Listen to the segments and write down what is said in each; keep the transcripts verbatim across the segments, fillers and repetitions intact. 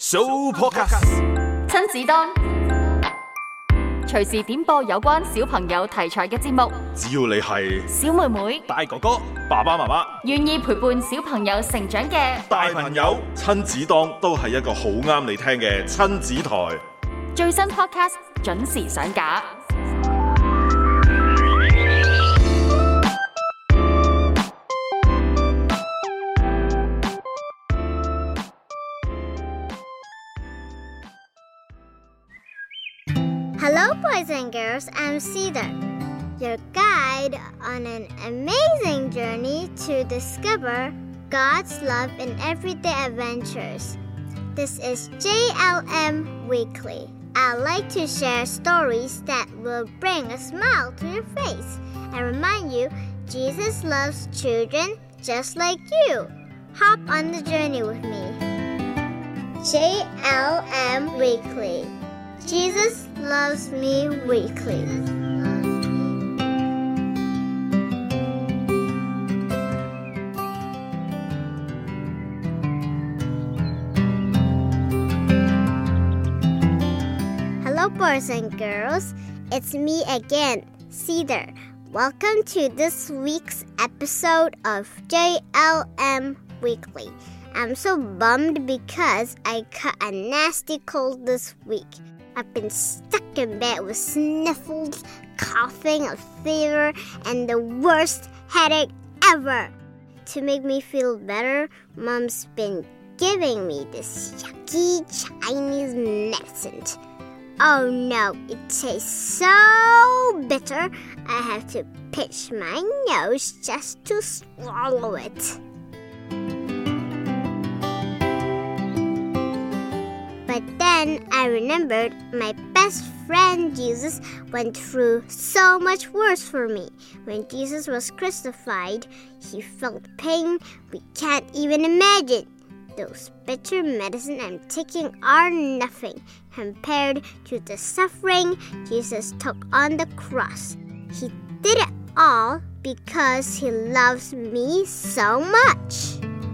Sooo Podcast， 親子檔隨時點播有關小朋友題材嘅節目， 只要你係小妹妹、 大哥哥、爸爸媽媽， 願意陪伴小朋友成長嘅大朋友，親子檔都係一個好啱你聽嘅親子台。 最新 podcast 準時上架。 Hello, boys and girls. I'm Cedar, your guide on an amazing journey to discover God's love in everyday adventures. This is J L M Weekly. I like to share stories that will bring a smile to your face and remind you Jesus loves children just like you. Hop on the journey with me. J L M Weekly. Jesus Loves Me Weekly. Hello, boys and girls. It's me again, Cedar. Welcome to this week's episode of J L M Weekly. I'm so bummed because I caught a nasty cold this week. I've been stuck in bed with sniffles, coughing, a fever, and the worst headache ever. To make me feel better, Mom's been giving me this yucky Chinese medicine. Oh no, it tastes so bitter, I have to pinch my nose just to swallow it. But then I remembered my best friend Jesus went through so much worse for me. When Jesus was crucified, he felt pain we can't even imagine. Those bitter medicine I'm taking are nothing compared to the suffering Jesus took on the cross. He did it all because he loves me so much.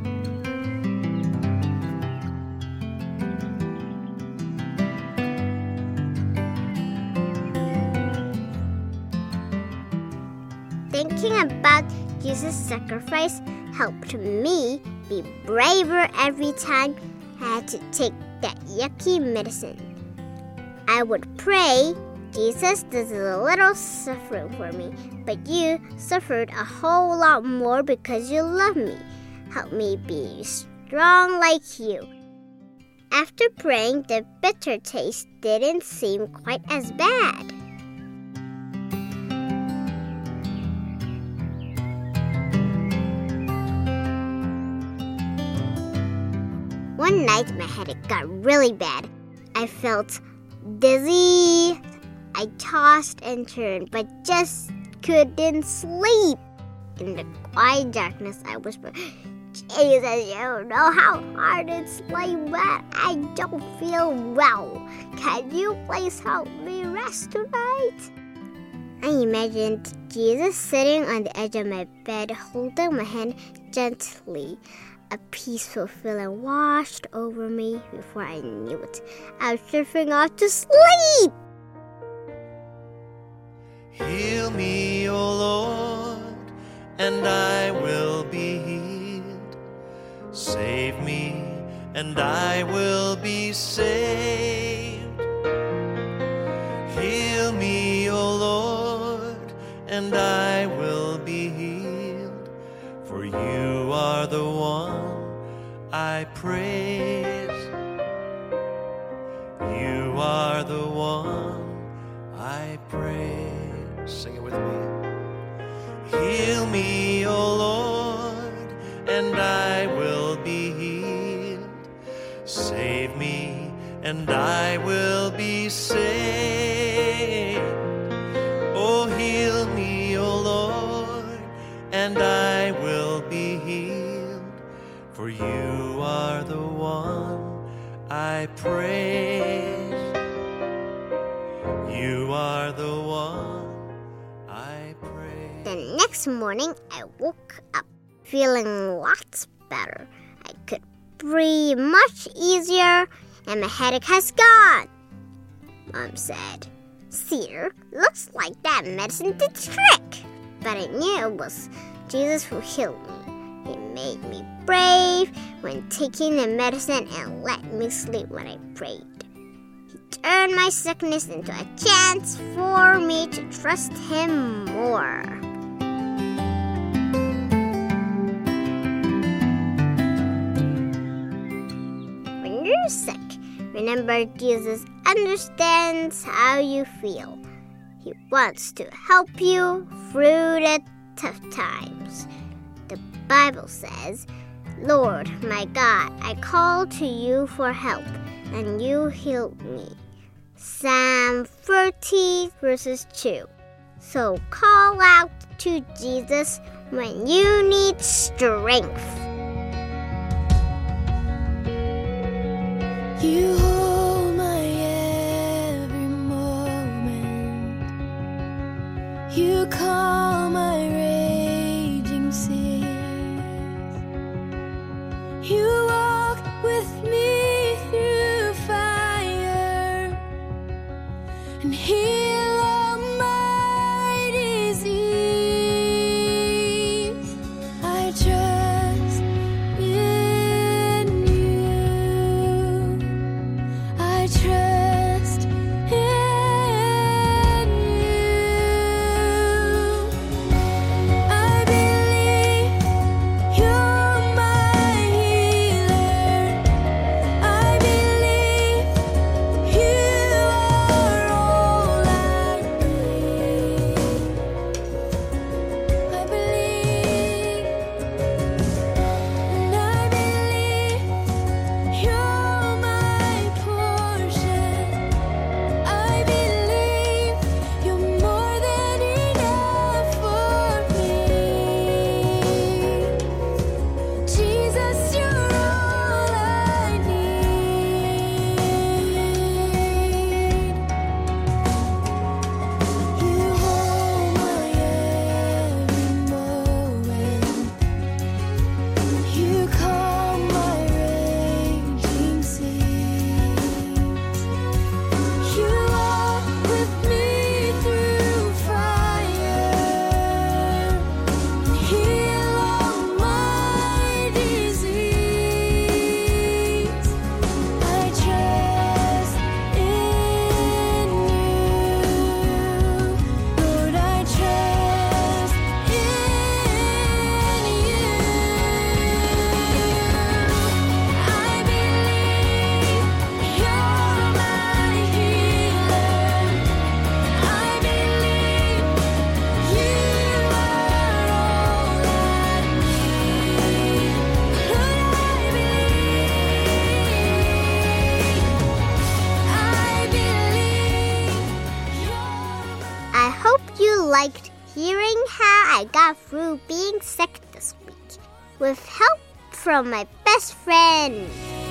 Thinking about Jesus' sacrifice helped me be braver every time I had to take that yucky medicine. I would pray, Jesus, this is a little suffering for me, but you suffered a whole lot more because you love me. Help me be strong like you. After praying, the bitter taste didn't seem quite as bad. One night, my headache got really bad. I felt dizzy. I tossed and turned, but just couldn't sleep. In the quiet darkness, I whispered, Jesus, you don't know how hard it's like, but I don't feel well. Can you please help me rest tonight? I imagined Jesus sitting on the edge of my bed, holding my hand gently. A peaceful feeling washed over me. Before I knew it, I was drifting off to sleep. Heal me, O Lord, and I will be healed. Save me, and I will be saved. Heal me, O Lord, and I will be healed. For you are the one I praise. You are the one I praise. Sing it with me. Heal me, O Lord, and I will be healed. Save me, and I will be saved. Oh, heal me, O Lord, and I will be healed. For you are the one I praise. You are the one I praise. The next morning, I woke up feeling lots better. I could breathe much easier, and my headache has gone. Mom said, Cedar, looks like that medicine did the trick. But I knew it was Jesus who healed me. He made me brave when taking the medicine and let me sleep when I prayed. He turned my sickness into a chance for me to trust him more. When you're sick, remember Jesus understands how you feel. He wants to help you through the tough times. The Bible says, Lord, my God, I called to you for help, and you healed me. Psalm thirty, verses two. So call out to Jesus when you need strength. You hold my every moment. You calm my raging seas. You walk with me through fire and heal all my disease. I trust in you. I trust in you. I believe you're my healer. I believe you are all I need. I believe, and I believe you're my portion. I believe you're more than enough for me. Jesus, you're all I need. You hold my every moment. You calm my raging seas. You walk with me through fire and heal all my disease. I trust in you, Lord. I trust in you. I believe you're my healer. I believe you are all I need. Lord, I believe. I believe you're I hope you liked hearing how I got through being sick this week with help from my best friend.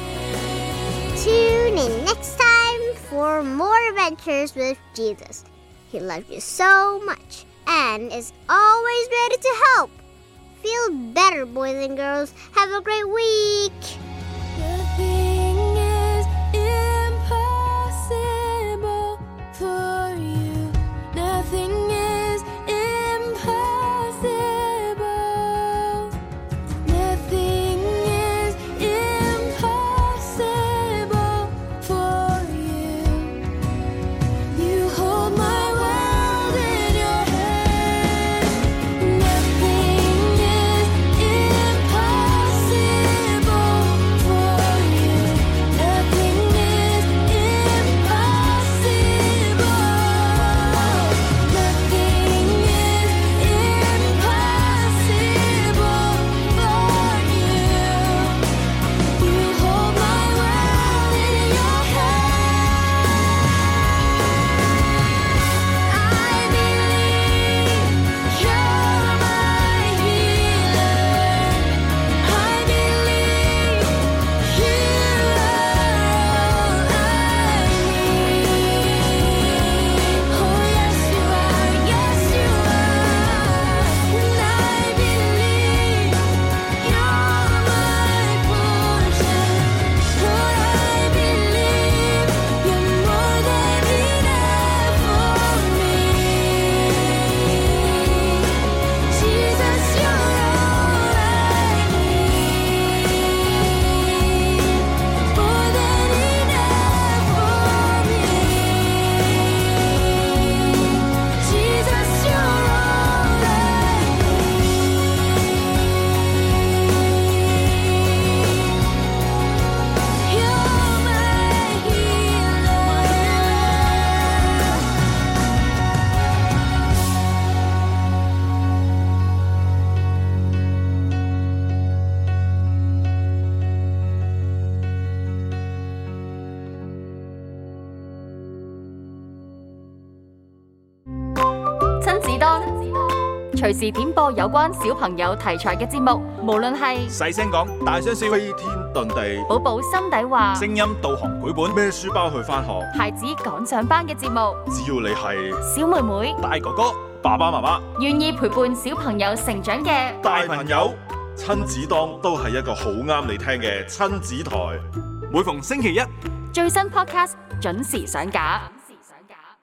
Tune in next time for more adventures with Jesus. He loves you so much and is always ready to help. Feel better, boys and girls. Have a great week. Nothing is impossible for you. Nothing is impossible. Nothing is impossible for you. You hold my world in your hand. Nothing is impossible 隨時點播有關小朋友題材嘅節目，無論係細聲講，大聲笑， 飛天遁地， 寶寶心底話， 聲音導航繪本， 孭書包去返學， 孩子趕上班嘅節目， 只要你係小妹妹大哥哥， 爸爸媽媽， 願意陪伴小朋友成長嘅大朋友，親子檔都係一個好啱你聽嘅親子台。 每逢星期一最新 podcast 準時上架。